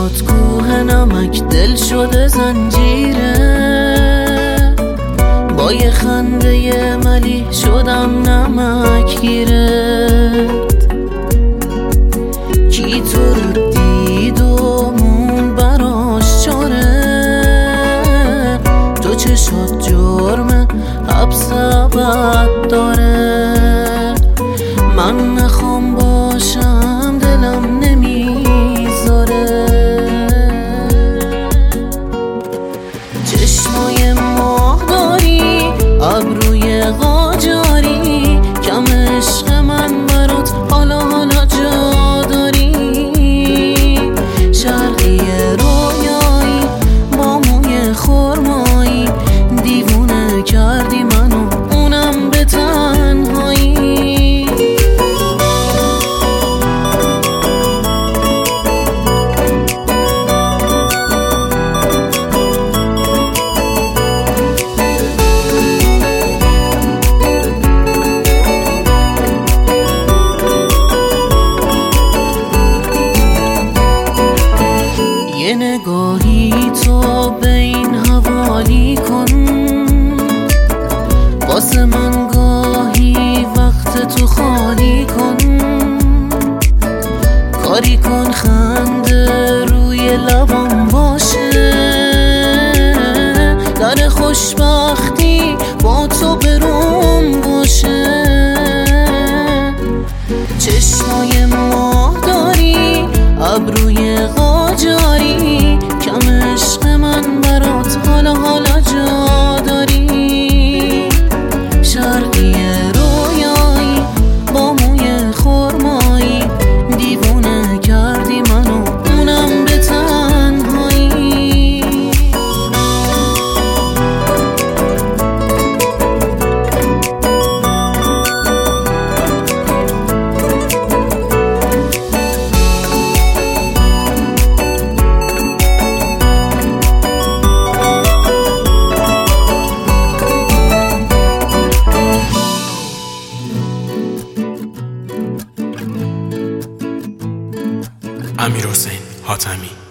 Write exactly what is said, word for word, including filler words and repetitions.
چشمات کوه نمک دل شده زنجیره، با یه خنده ملی شدم نمک گیرت. کی تو رو دید و مون براش چاره، تو چشات جرم حبس ابد داره. من نخوام باشم دلم نمیذاره، چشمای ماه داری ابروی قاجاری، کم عشق من برات حالا حالا جا داری. شرقی رویایی با موی خرمایی، دیوونه کردی منو اونم به تنهایی. یه نگاهی تو به این حوالی کن، واسه من گاهی وقت تو خالی کن. کاری کن خنده روی لبم باشه، در خوشبختی با تو بروم باشه. چشمای ماه داری ابروی قاجاری، کم عشق من برات حالا حالا جا داری. شرقی رویایی با موی خرمایی، دیوونه کردی منو اونم به تنهایی. امیرحسین حاتمی.